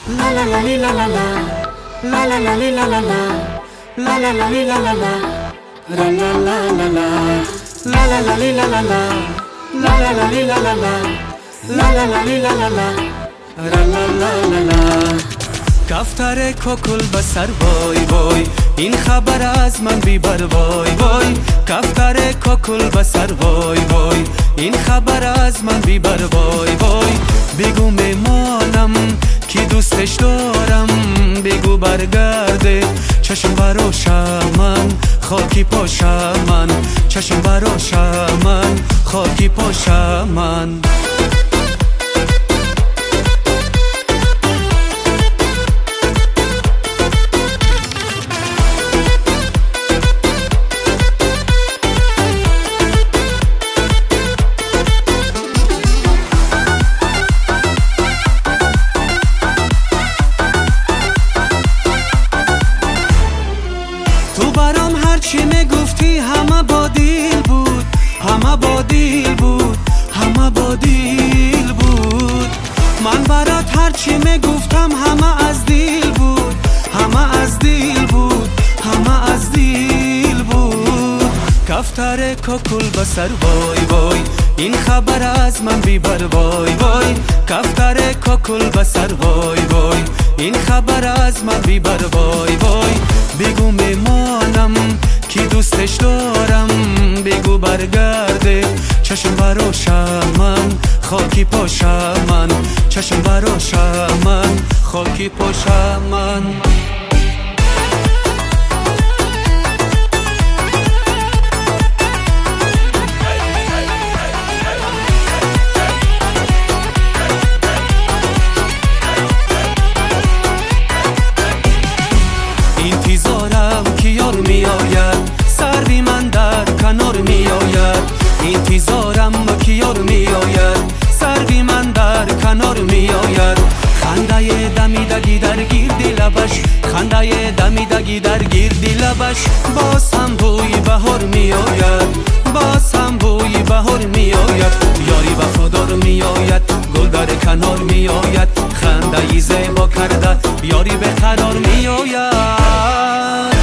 La la la li la la la, la la la li la la la, la la la li la la la, la la la la la, la la la li la la la, la la la li la la la, la la la li la la la, la la la la la. کفتر کوکل بسر وای وای، این خبر از من بیبر وای وای. کفتر کوکل بسر وای وای، این خبر از من بیبر وای وای. بگو میمانم کی دوستش دارم، بگو برگرده چشم براشم من، خاکی پاشم من، چشم براشم من، خاکی پاشم من. چی میگفتی همه با دیل بود، همه با دیل بود، همه با دیل بود. من برات هر چی میگفتم همه از دیل بود، همه از دیل بود، همه از دیل بود. کفتر کوکل بسر وای وای، این خبر از من بیبر وای وای. کفتر کوکل بسر وای وای، این خبر از من بیبر وای وای. بگو میمانم کی دوستش دارم، بگو برگرده چشم براشم من، خاکی پاشم من، چشم براشم من، خاکی پاشم من. انتظارم که یار می آید، سروی من در کنار می آید. انتظارم که یار می آید، سروی من در کنار می آید. خنده دمیدگی در گیردی لبش، خنده دمیدگی در گیردی لبش. باز هم بوی بهار می آید، باز هم بوی بهار می آید. یاری وفادار می آید، گل در کنار می آید. خنده زیبا کرده یاری به قرار می آید.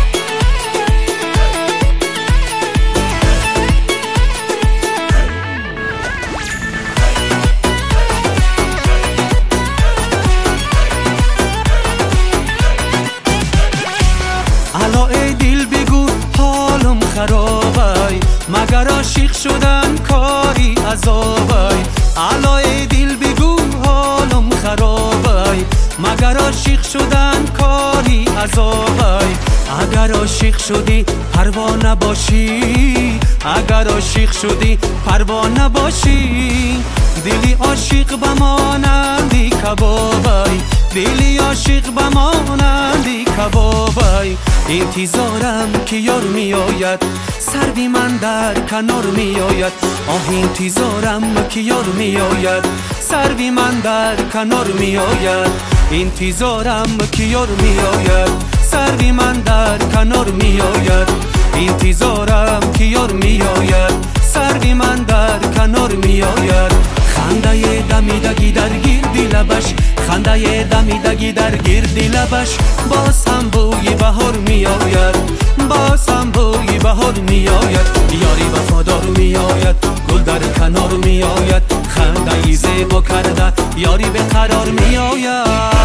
الا ای دل بگو حالم خرابای، مگر عاشق شدن کاری عذابای. الا ای دل بگو حالم خرابای، مگر عاشق شدن کاری عذابای. اگر عاشق شدی پروا نباشی، اگر عاشق شدی پروا نباشی. دلی عاشق بمانندی کبابای، دلی عاشق بمانندی کبابای. انتظارم که یار می آید، سروی من در کنار می آید. آه انتظارم که یار می آید، سروی من در کنار می آید. انتظارم که یار می آید، سروی من در کنار می آید. انتظارم که یار می آید، سروی من در کنار می آید. خنده دمیدگی در گیردی لبش، خنده دمیدگی در گیردی لبش. باز هم بوی بهار می آید، باز هم بوی بهار می آید. یاری وفادار می آید، گل در کنار می آید. خنده زیبا کرده یاری به قرار می آید.